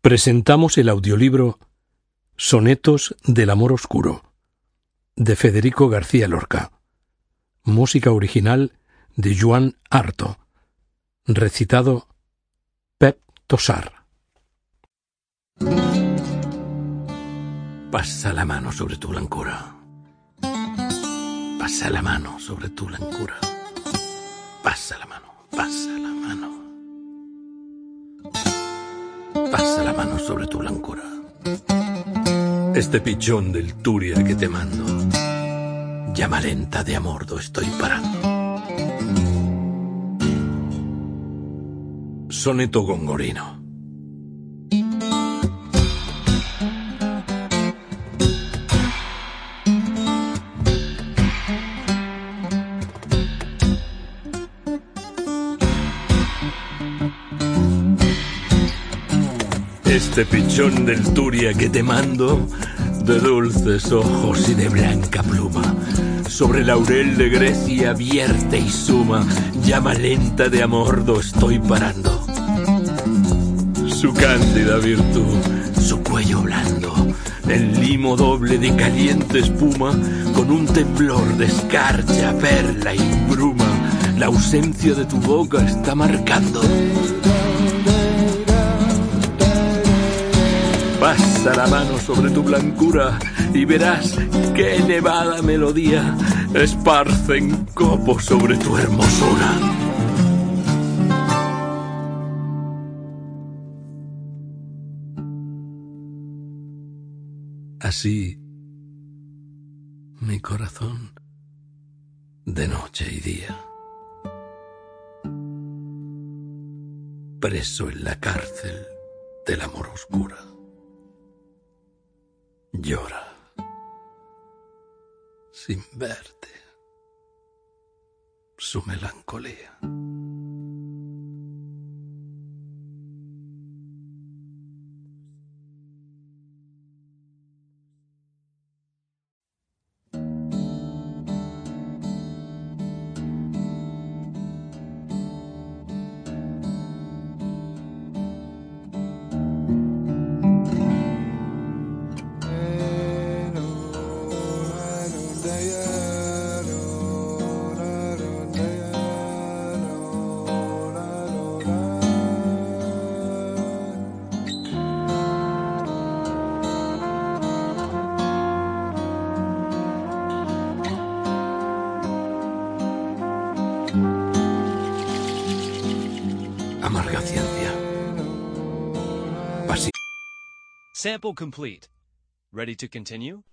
Presentamos el audiolibro Sonetos del amor oscuro, de Federico García Lorca. Música original de Joan Arto. Recitado Pep Tosar. Pasa la mano sobre tu blancura. Pasa la mano sobre tu blancura. Pasa la mano, pasa la mano. Pasa la mano sobre tu blancura. Este pichón del Turia que te mando, llama lenta de amor do estoy parando. Soneto gongorino. Este pichón del Turia que te mando, de dulces ojos y de blanca pluma, sobre laurel de Grecia vierte y suma, llama lenta de amor do estoy parando. Su cándida virtud, su cuello blando, el limo doble de caliente espuma, con un temblor de escarcha, perla y bruma, la ausencia de tu boca está marcando. Pasa la mano sobre tu blancura y verás qué elevada melodía esparce en copos sobre tu hermosura. Así, mi corazón, de noche y día, preso en la cárcel del amor oscura, llora sin verte su melancolía. Amarga ciencia. Sample complete. Ready to continue?